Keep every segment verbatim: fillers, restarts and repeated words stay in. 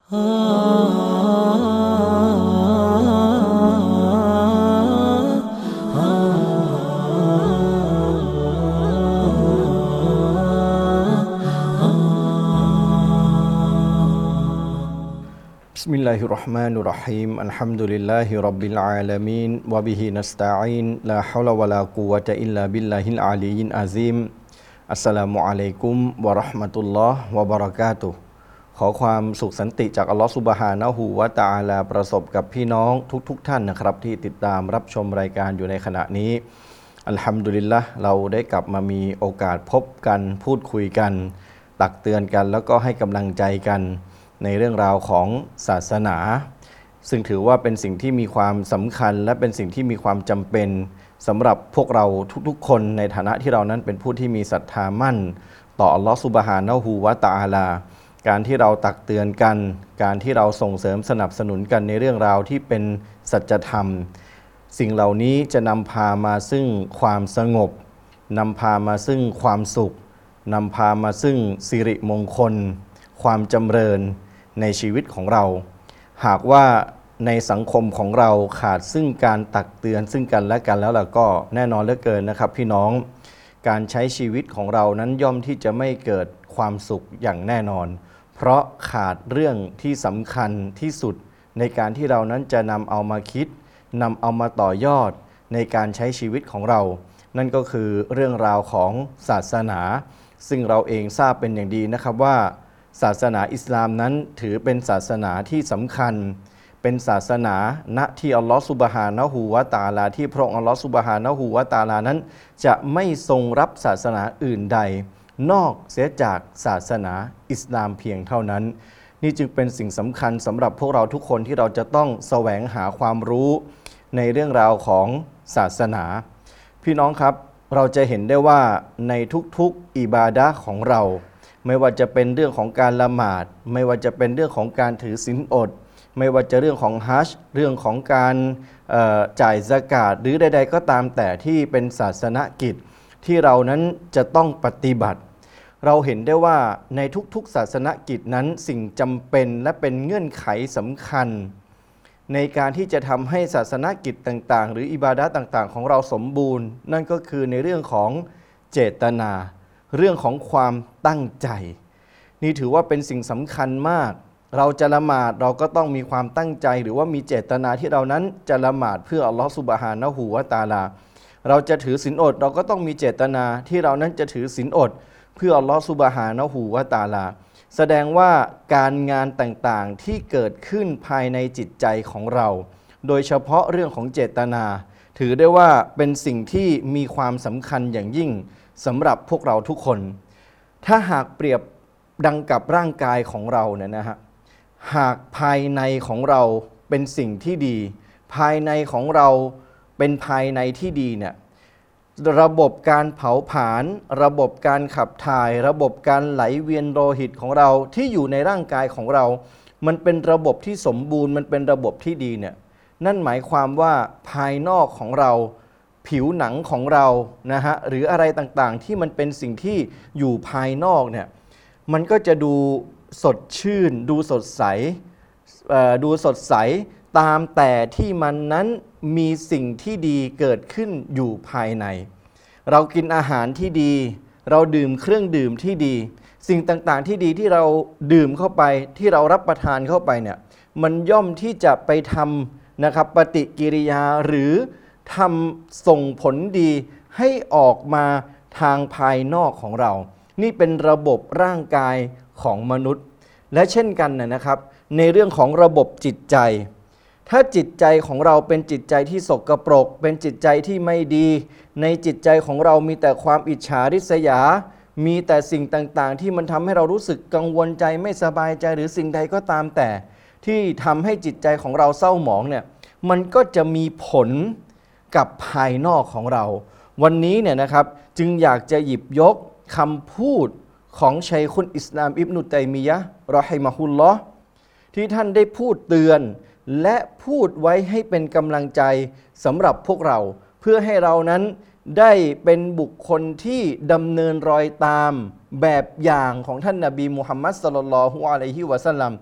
Bismillahirrahmanirrahim. Alhamdulillahi rabbil alamin wa bihi nasta'in la haula wala quwwata illa billahil aliyyil azim. Assalamualaikum warahmatullahi wabarakatuh.ขอความสุขสันติจากอัลลอฮฺซุบฮานะฮูวะตะอาลาประสบกับพี่น้องทุกๆ ท่านนะครับที่ติดตามรับชมรายการอยู่ในขณะนี้อัลฮัมดุลิลละห์เราได้กลับมามีโอกาสพบกันพูดคุยกันตักเตือนกันแล้วก็ให้กำลังใจกันในเรื่องราวของศาสนาซึ่งถือว่าเป็นสิ่งที่มีความสำคัญและเป็นสิ่งที่มีความจำเป็นสำหรับพวกเราทุกๆคนในฐานะที่เรานั้นเป็นผู้ที่มีศรัทธามั่นต่ออัลลอฮฺซุบฮานะฮูวะตะอาลาการที่เราตักเตือนกันการที่เราส่งเสริมสนับสนุนกันในเรื่องราวที่เป็นสัจธรรมสิ่งเหล่านี้จะนำพามาซึ่งความสงบนำพามาซึ่งความสุขนำพามาซึ่งสิริมงคลความจำเริญในชีวิตของเราหากว่าในสังคมของเราขาดซึ่งการตักเตือนซึ่งกันและกันแล้วล่ะก็แน่นอนเหลือเกินนะครับพี่น้องการใช้ชีวิตของเรานั้นย่อมที่จะไม่เกิดความสุขอย่างแน่นอนเพราะขาดเรื่องที่สำคัญที่สุดในการที่เรานั้นจะนำเอามาคิดนำเอามาต่อยอดในการใช้ชีวิตของเรานั่นก็คือเรื่องราวของศาสนาซึ่งเราเองทราบเป็นอย่างดีนะครับว่าศาสนาอิสลามนั้นถือเป็นศาสนาที่สำคัญเป็นศาสนาณที่อัลลอฮฺซุบฮานะฮูวะตะอาลาที่พระองค์อัลลอฮฺซุบฮานะฮูวะตะอาลานั้นจะไม่ทรงรับศาสนาอื่นใดนอกเสียจากศาสนาอิสลามเพียงเท่านั้นนี่จึงเป็นสิ่งสำคัญสำหรับพวกเราทุกคนที่เราจะต้องแสวงหาความรู้ในเรื่องราวของศาสนาพี่น้องครับเราจะเห็นได้ว่าในทุกๆอิบาดะห์ของเราไม่ว่าจะเป็นเรื่องของการละหมาดไม่ว่าจะเป็นเรื่องของการถือศีลอดไม่ว่าจะเรื่องของฮัจญ์เรื่องของการจ่ายซะกาตหรือใดๆก็ตามแต่ที่เป็นศาสนกิจที่เรานั้นจะต้องปฏิบัติเราเห็นได้ว่าในทุกๆศาสนกิจนั้นสิ่งจำเป็นและเป็นเงื่อนไขสำคัญในการที่จะทำให้ศาสนกิจต่างๆหรืออิบาดะห์ต่างๆของเราสมบูรณ์นั่นก็คือในเรื่องของเจตนาเรื่องของความตั้งใจนี่ถือว่าเป็นสิ่งสำคัญมากเราจะละหมาดเราก็ต้องมีความตั้งใจหรือว่ามีเจตนาที่เรานั้นจะละหมาดเพื่ออัลลอฮฺซุบฮานะฮูวะตะอาลาเราจะถือศีลอดเราก็ต้องมีเจตนาที่เรานั้นจะถือศีลอดเพื่ออัลลอฮฺซุบฮานะฮูวะตะอาลาแสดงว่าการงานต่างๆที่เกิดขึ้นภายในจิตใจของเราโดยเฉพาะเรื่องของเจตนาถือได้ว่าเป็นสิ่งที่มีความสำคัญอย่างยิ่งสำหรับพวกเราทุกคนถ้าหากเปรียบดังกับร่างกายของเราเนี่ยนะฮะหากภายในของเราเป็นสิ่งที่ดีภายในของเราเป็นภายในที่ดีเนี่ยระบบการเผาผลาญระบบการขับถ่ายระบบการไหลเวียนโลหิตของเราที่อยู่ในร่างกายของเรามันเป็นระบบที่สมบูรณ์มันเป็นระบบที่ดีเนี่ยนั่นหมายความว่าภายนอกของเราผิวหนังของเรานะฮะหรืออะไรต่างๆที่มันเป็นสิ่งที่อยู่ภายนอกเนี่ยมันก็จะดูสดชื่นดูสดใสดูสดใสตามแต่ที่มันนั้นมีสิ่งที่ดีเกิดขึ้นอยู่ภายในเรากินอาหารที่ดีเราดื่มเครื่องดื่มที่ดีสิ่งต่างๆที่ดีที่เราดื่มเข้าไปที่เรารับประทานเข้าไปเนี่ยมันย่อมที่จะไปทำนะครับปฏิกิริยาหรือทำส่งผลดีให้ออกมาทางภายนอกของเรานี่เป็นระบบร่างกายของมนุษย์และเช่นกันนะครับในเรื่องของระบบจิตใจถ้าจิตใจของเราเป็นจิตใจที่สกปรกเป็นจิตใจที่ไม่ดีในจิตใจของเรามีแต่ความอิจฉาริษยามีแต่สิ่งต่างๆที่มันทำให้เรารู้สึกกังวลใจไม่สบายใจหรือสิ่งใดก็ตามแต่ที่ทำให้จิตใจของเราเศร้าหมองเนี่ยมันก็จะมีผลกับภายนอกของเราวันนี้เนี่ยนะครับจึงอยากจะหยิบยกคำพูดของชัยคุลอิสลามอิบนุตัยมียะห์รอฮิมะฮุลลอฮ์ที่ท่านได้พูดเตือนและพูดไว้ให้เป็นกำลังใจสำหรับพวกเราเพื่อให้เรานั้นได้เป็นบุคคลที่ดำเนินรอยตามแบบอย่างของท่านนบีมุฮัมมัดศ็อลลัลลอฮุอะลัยฮิวะซัลลัม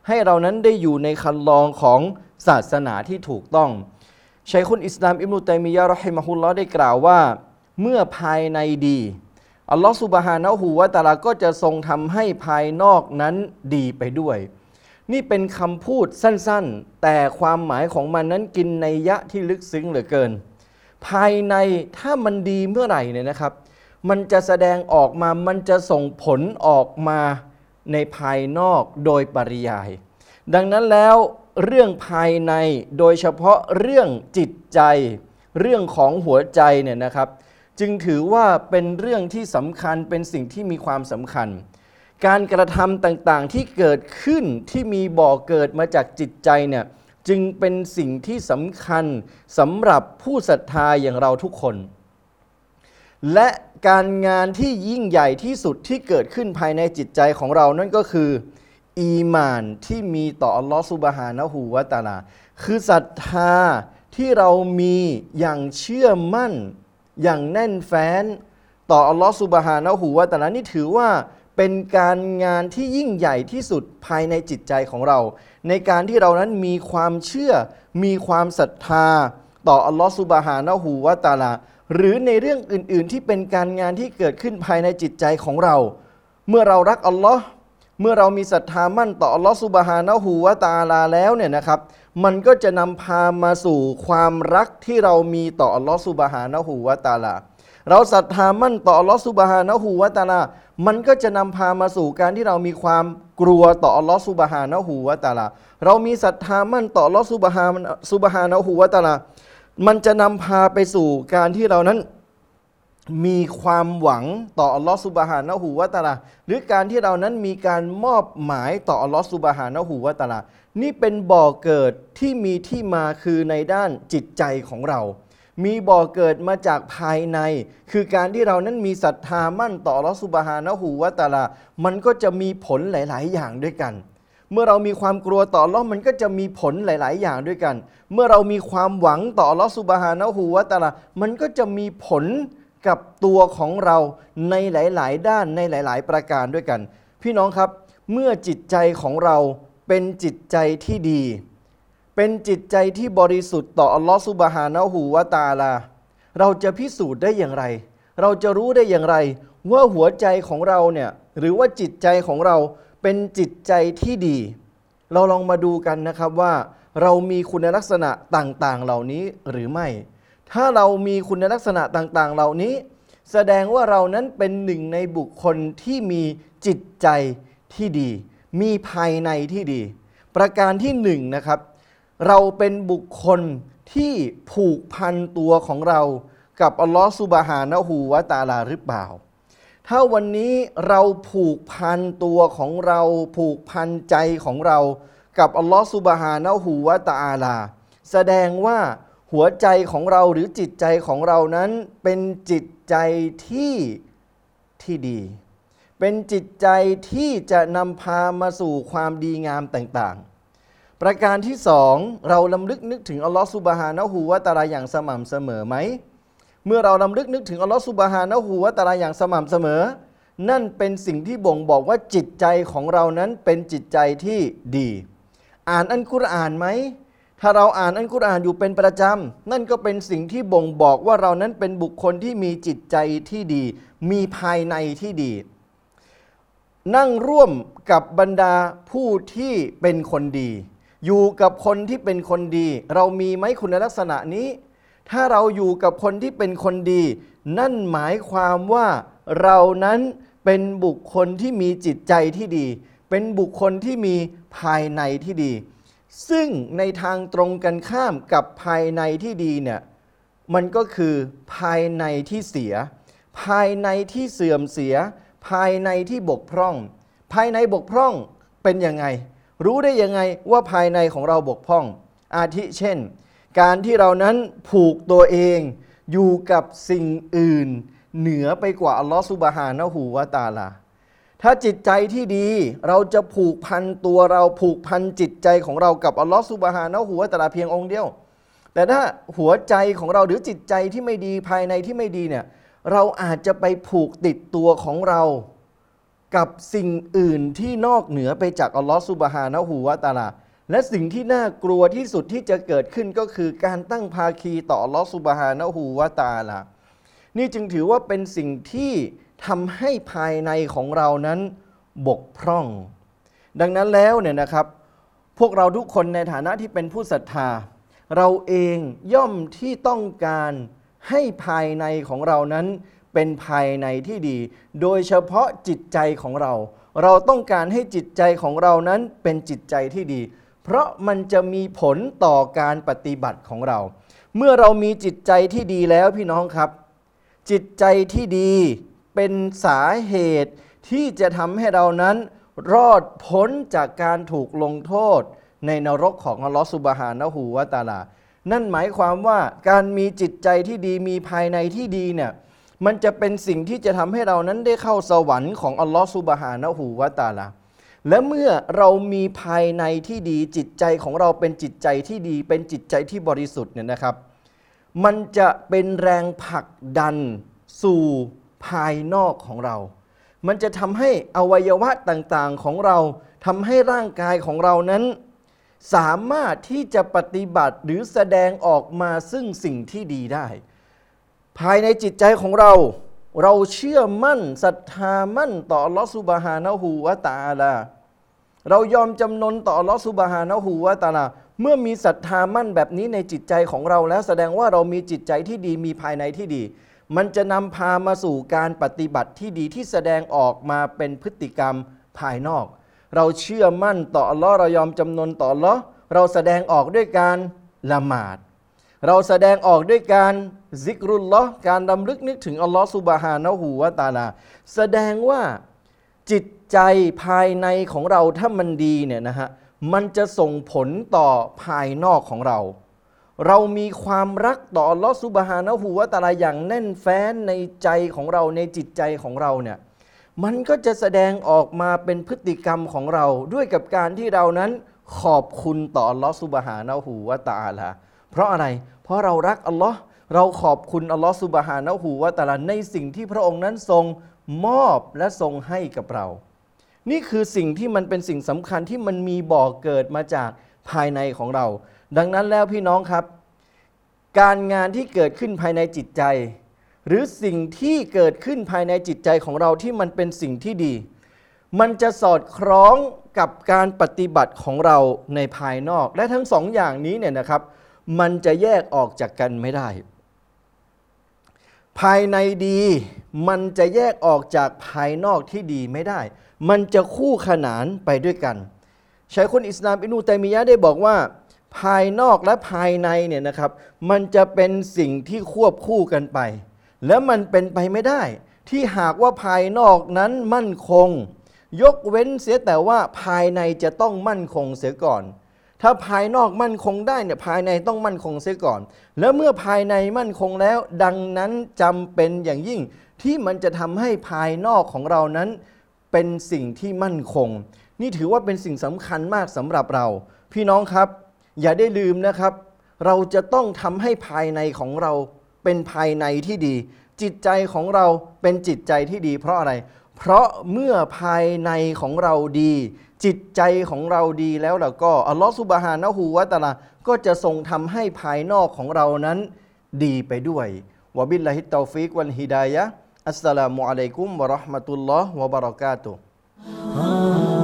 ให้เรานั้นได้อยู่ในคันลองของศาสนาที่ถูกต้องชัยคุลอิสลามอิบนุตัยมียะห์เราะฮิมะฮุลลอฮ์ได้กล่าวว่าเมื่อภายในดีอัลลอฮฺซุบฮานะฮูวะตะอาลาก็จะทรงทำให้ภายนอกนั้นดีไปด้วยนี่เป็นคำพูดสั้นๆแต่ความหมายของมันนั้นกินนัยยะที่ลึกซึ้งเหลือเกินภายในถ้ามันดีเมื่อไหร่เนี่ยนะครับมันจะแสดงออกมามันจะส่งผลออกมาในภายนอกโดยปริยายดังนั้นแล้วเรื่องภายในโดยเฉพาะเรื่องจิตใจเรื่องของหัวใจเนี่ยนะครับจึงถือว่าเป็นเรื่องที่สำคัญเป็นสิ่งที่มีความสำคัญการกระทำต่างๆที่เกิดขึ้นที่มีบ่อเกิดมาจากจิตใจเนี่ยจึงเป็นสิ่งที่สำคัญสำหรับผู้ศรัทธาอย่างเราทุกคนและการงานที่ยิ่งใหญ่ที่สุดที่เกิดขึ้นภายในจิตใจของเรานั่นก็คืออีหม่านที่มีต่ออัลลอฮฺซุบฮานะฮูวะตะอาลาคือศรัทธาที่เรามีอย่างเชื่อมั่นอย่างแน่นแฟ้นต่ออัลลอฮฺซุบฮานะฮูวะตะอาลานี่ถือว่าเป็นการงานที่ยิ่งใหญ่ที่สุดภายในจิตใจของเราในการที่เรานั้นมีความเชื่อมีความศรัทธาต่ออัลลอฮฺซุบฮานะฮูวะตะอาลาหรือในเรื่องอื่นๆที่เป็นการงานที่เกิดขึ้นภายในจิตใจของเราเมื่อเรารักอัลลอฮ์เมื่อเรามีศรัทธามั่นต่ออัลลอฮ์ซุบฮานะฮูวะตะอาลาแล้วเนี่ยนะครับมันก็จะนำพามาสู่ความรักที่เรามีต่ออัลลอฮ์ซุบฮานะฮูวะตะอาลาเราศรัทธามั่นต่ออัลลอฮ์ซุบฮานะฮูวะตะอาลามันก็จะนำพามาสู่การที่เรามีความกลัวต่ออัลลอฮ์ซุบฮานะฮูวะตะอาลาเรามีศรัทธามั่นต่ออัลลอฮ์ซุบฮานะซุบฮานะฮูวะตะอาลามันจะนำพาไปสู่การที่เรานั้นมีความหวังต่ออัลลอฮฺซุบฮานะฮูวะตะอาลาหรือการที่เรานั้นมีการมอบหมายต่ออัลลอฮฺซุบฮานะฮูวะตะอาลานี่เป็นบ่อเกิดที่มีที่มาคือในด้านจิตใจของเรามีบ่อเกิดมาจากภายในคือการที่เรานั้นมีศรัทธามั่นต่ออัลลอฮฺซุบฮานะฮูวะตะอาลามันก็จะมีผลหลายๆอย่างด้วยกันเมื่อเรามีความกลัวต่ออัลลอฮ์มันก็จะมีผลหลายๆอย่างด้วยกันเมื่อเรามีความหวังต่ออัลลอฮ์ซุบฮานะฮูวะตะอาลามันก็จะมีผลกับตัวของเราในหลายๆด้านในหลายๆประการด้วยกันพี่น้องครับเมื่อจิตใจของเราเป็นจิตใจที่ดีเป็นจิตใจที่บริสุทธิ์ต่ออัลลอฮ์ซุบฮานะฮูวะตะอาลาเราจะพิสูจน์ได้อย่างไรเราจะรู้ได้อย่างไรว่าหัวใจของเราเนี่ยหรือว่าจิตใจของเราเป็นจิตใจที่ดีเราลองมาดูกันนะครับว่าเรามีคุณลักษณะต่างๆเหล่านี้หรือไม่ถ้าเรามีคุณลักษณะต่างๆเหล่านี้แสดงว่าเรานั้นเป็นหนึ่งในบุคคลที่มีจิตใจที่ดีมีภายในที่ดีประการที่หนึ่งนะครับเราเป็นบุคคลที่ผูกพันตัวของเรากับอัลลอฮฺซุบฮานะฮูวะตะอาลาหรือเปล่าถ้าวันนี้เราผูกพันตัวของเราผูกพันใจของเรากับอัลลอฮฺซุบฮานะฮูวะตะอาลาแสดงว่าหัวใจของเราหรือจิตใจของเรานั้นเป็นจิตใจที่ที่ดีเป็นจิตใจที่จะนำพามาสู่ความดีงามต่างๆประการที่สองเราลำลึกนึกถึงอัลลอฮฺซุบฮานะฮูวะตะอาลาอย่างสม่ำเสมอไหมเมื่อเราลำลึกนึกถึงอัลลอฮฺซุบฮานะฮูวะตะอาลาอย่างสม่ำเสมอนั่นเป็นสิ่งที่บ่งบอกว่าจิตใจของเรานั้นเป็นจิตใจที่ดีอ่านอัลกุรอานไหมถ้าเราอ่านอัลกุรอานอยู่เป็นประจำนั่นก็เป็นสิ่งที่บ่งบอกว่าเรานั้นเป็นบุคคลที่มีจิตใจที่ดีมีภายในที่ดีนั่งร่วมกับบรรดาผู้ที่เป็นคนดีอยู่กับคนที่เป็นคนดีเรามีไหมคุณลักษณะนี้ถ้าเราอยู่กับคนที่เป็นคนดีนั่นหมายความว่าเรานั้นเป็นบุคคลที่มีจิตใจที่ดีเป็นบุคคลที่มีภายในที่ดีซึ่งในทางตรงกันข้ามกับภายในที่ดีเนี่ยมันก็คือภายในที่เสียภายในที่เสื่อมเสียภายในที่บกพร่องภายในบกพร่องเป็นยังไงรู้ได้ยังไงว่าภายในของเราบกพร่องอาทิเช่นการที่เรานั้นผูกตัวเองอยู่กับสิ่งอื่นเหนือไปกว่าอัลลอฮฺซุบฮานะฮูวะตะอาลาถ้าจิตใจที่ดีเราจะผูกพันตัวเราผูกพันจิตใจของเรากับอัลลอฮฺซุบฮานะฮูวะตะอาลาเพียงองค์เดียวแต่ถ้าหัวใจของเราหรือจิตใจที่ไม่ดีภายในที่ไม่ดีเนี่ยเราอาจจะไปผูกติดตัวของเรากับสิ่งอื่นที่นอกเหนือไปจากอัลลอฮฺซุบฮานะฮูวะตะอาลาและสิ่งที่น่ากลัวที่สุดที่จะเกิดขึ้นก็คือการตั้งภาคีต่ออัลลอฮฺซุบฮานะฮูวะตะอาลานี่จึงถือว่าเป็นสิ่งที่ทำให้ภายในของเรานั้นบกพร่องดังนั้นแล้วเนี่ยนะครับพวกเราทุกคนในฐานะที่เป็นผู้ศรัทธาเราเองย่อมที่ต้องการให้ภายในของเรานั้นเป็นภายในที่ดีโดยเฉพาะจิตใจของเราเราต้องการให้จิตใจของเรานั้นเป็นจิตใจที่ดีเพราะมันจะมีผลต่อการปฏิบัติของเราเมื่อเรามีจิตใจที่ดีแล้วพี่น้องครับจิตใจที่ดีเป็นสาเหตุที่จะทำให้เรานั้นรอดพ้นจากการถูกลงโทษในนรกของอัลลอฮฺซุบฮานะฮูวะตะอาลานั่นหมายความว่าการมีจิตใจที่ดีมีภายในที่ดีเนี่ยมันจะเป็นสิ่งที่จะทำให้เรานั้นได้เข้าสวรรค์ของอัลลอฮฺซุบฮานะฮูวะตะอาลาและเมื่อเรามีภายในที่ดีจิตใจของเราเป็นจิตใจที่ดีเป็นจิตใจที่บริสุทธิ์เนี่ยนะครับมันจะเป็นแรงผลักดันสู่ภายนอกของเรามันจะทำให้อวัยวะต่างๆของเราทำให้ร่างกายของเรานั้นสามารถที่จะปฏิบัติหรือแสดงออกมาซึ่งสิ่งที่ดีได้ภายในจิตใจของเราเราเชื่อมั่นศรัทธามั่นต่ออัลลอฮฺซุบฮานะฮูวะตะอาลาเรายอมจำนนต่ออัลลอฮฺซุบฮานะฮูวะตะอาลาเมื่อมีศรัทธามั่นแบบนี้ในจิตใจของเราแล้วแสดงว่าเรามีจิตใจที่ดีมีภายในที่ดีมันจะนำพามาสู่การปฏิบัติที่ดีที่แสดงออกมาเป็นพฤติกรรมภายนอกเราเชื่อมั่นต่ออัลลอฮ์เรายอมจำนนต่ออัลลอฮ์เราแสดงออกด้วยการละหมาดเราแสดงออกด้วยการซิกรุลลอฮ์การรำลึกนึกถึงอัลลอฮ์ซุบฮานะฮูวะตะอาลาแสดงว่าจิตใจภายในของเราถ้ามันดีเนี่ยนะฮะมันจะส่งผลต่อภายนอกของเราเรามีความรักต่ออัลลอฮฺซุบฮานะฮูวะตะอาลาอย่างแน่นแฟ้นในใจของเราในจิตใจของเราเนี่ยมันก็จะแสดงออกมาเป็นพฤติกรรมของเราด้วยกับการที่เรานั้นขอบคุณต่ออัลลอฮฺซุบฮานะฮูวะตะอาลาเพราะอะไรเพราะเรารักอัลลอฮ์เราขอบคุณอัลลอฮฺซุบฮานะฮูวะตะอาลาในสิ่งที่พระองค์นั้นทรงมอบและทรงให้กับเรานี่คือสิ่งที่มันเป็นสิ่งสำคัญที่มันมีบ่อเกิดมาจากภายในของเราดังนั้นแล้วพี่น้องครับการงานที่เกิดขึ้นภายในจิตใจหรือสิ่งที่เกิดขึ้นภายในจิตใจของเราที่มันเป็นสิ่งที่ดีมันจะสอดคล้องกับการปฏิบัติของเราในภายนอกและทั้งสองอย่างนี้เนี่ยนะครับมันจะแยกออกจากกันไม่ได้ภายในดีมันจะแยกออกจากภายนอกที่ดีไม่ได้มันจะคู่ขนานไปด้วยกันชัยคุลอิสลามอิบนุตัยมียะห์ได้บอกว่าภายนอกและภายในเนี่ยนะครับมันจะเป็นสิ่งที่ควบคู่กันไปและมันเป็นไปไม่ได้ที่หากว่าภายนอกนั้นมั่นคงยกเว้นเสียแต่ว่าภายในจะต้องมั่นคงเสียก่อนถ้าภายนอกมั่นคงได้เนี่ยภายในต้องมั่นคงเสียก่อนแล้วเมื่อภายในมั่นคงแล้วดังนั้นจำเป็นอย่างยิ่งที่มันจะทำให้ภายนอกของเรานั้นเป็นสิ่งที่มั่นคงนี่ถือว่าเป็นสิ่งสำคัญมากสำหรับเราพี่น้องครับอย่าได้ลืมนะครับเราจะต้องทำให้ภายในของเราเป็นภายในที่ดีจิตใจของเราเป็นจิตใจที่ดีเพราะอะไรเพราะเมื่อภายในของเราดีจิตใจของเราดีแล้วล่ะก็อัลลอฮฺซุบฮานะฮูวะตะอาลาก็จะทรงทำให้ภายนอกของเรานั้นดีไปด้วยวะบิลลาฮิตตอฟิกวัลฮิดายะฮ์อัสสลามุอะลัยกุมวะเราะห์มะตุลลอฮ์วะบะเราะกาตุฮ์